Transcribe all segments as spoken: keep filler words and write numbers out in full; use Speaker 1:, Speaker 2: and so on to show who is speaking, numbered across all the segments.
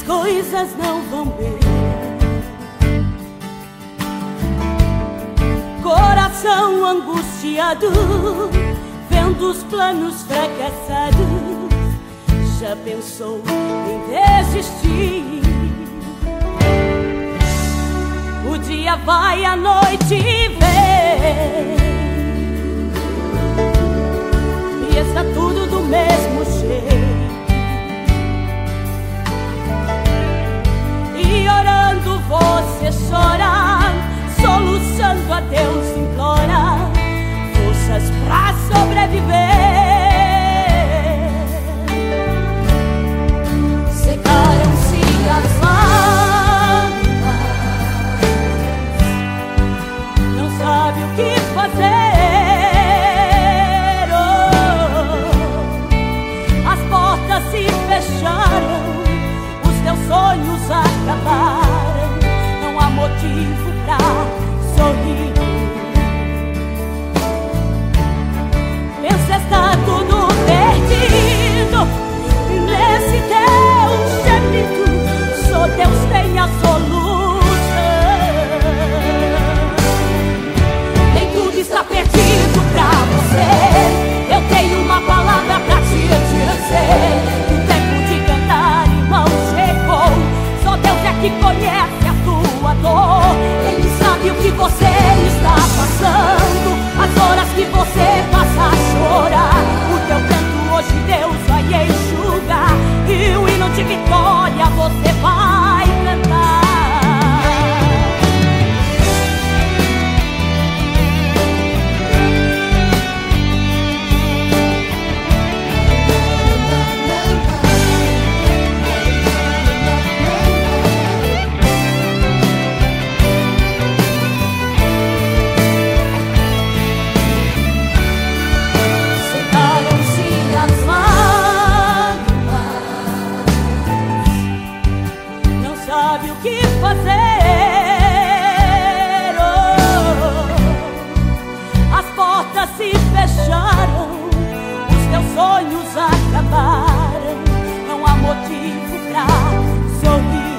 Speaker 1: coisas não vão bem. Coração angustiado, vendo os planos fracassados, já pensou em desistir. O dia vai, a noite vem, e está tudo do mesmo jeito. E orando você chora, soluçando a Deus implora forças pra sobreviver. Secaram-se as lágrimas, não sabe o que fazer. Oh, as portas se fecharam, os teus sonhos acabaram, não há motivo pra sorrir. Pensa, está tudo perdido nesse teu gemido, só Deus tem a solução. Nem tudo está perdido pra você, eu tenho uma palavra pra te dizer. O tempo de cantar, irmão, chegou. Só Deus é que conhece a tua dor. Ele sabe o que você está passando, as horas que você passa a chorar. O teu canto hoje Deus vai enxugar, e o hino de vitória você vai cantar. Sabe o que fazer. Oh, as portas se fecharam, os teus sonhos acabaram, não há motivo pra sorrir.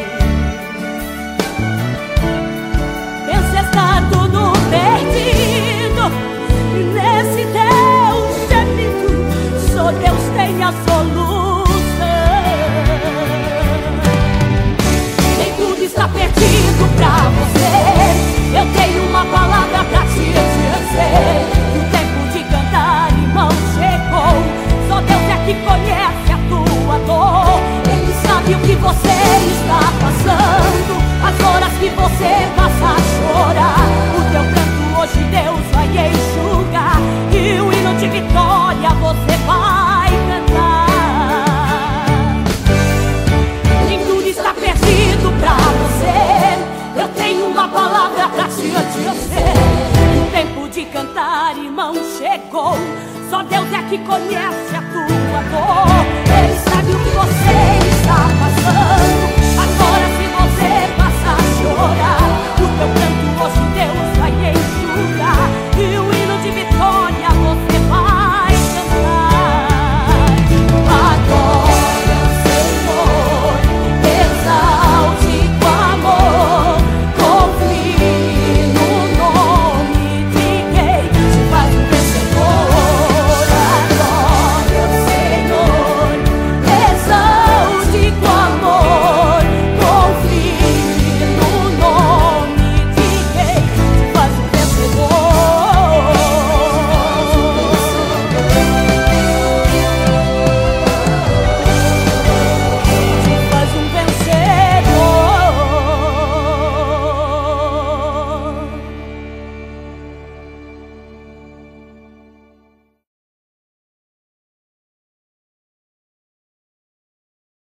Speaker 1: Pensa, está tudo perdido nesse teu gemido, só Deus tem a solução. Está perdido pra você, eu tenho uma palavra pra te dizer. O tempo de cantar, irmão, chegou. Só Deus é que conhece a tua dor. Ele sabe o que você está passando, as horas que você passa a chorar. O teu canto hoje Deus vai enxugar, e o hino de vitória você vai cantar. Pra você, eu tenho uma palavra pra te dizer. O tempo de cantar, irmão, chegou. Só Deus é que conhece a tua dor. Ele sabe o que você